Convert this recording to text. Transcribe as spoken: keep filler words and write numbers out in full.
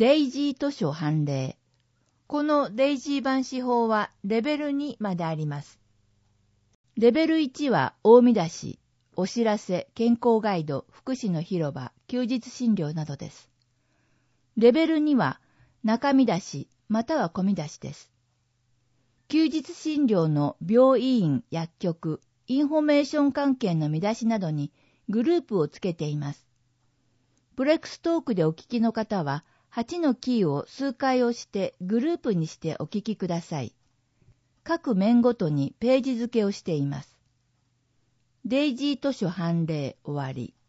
デイジー図書判例。このデイジー版司法はレベルにまであります。レベルいちは大見出し、お知らせ、健康ガイド、福祉の広場、休日診療などです。レベルには中見出し、または小見出しです。休日診療の病院、薬局、インフォメーション関係の見出しなどにグループをつけています。プレックストークでお聞きの方は、はちのキーを数回押してグループにしてお聞きください。各面ごとにページ付けをしています。デイジー図書判例終わり。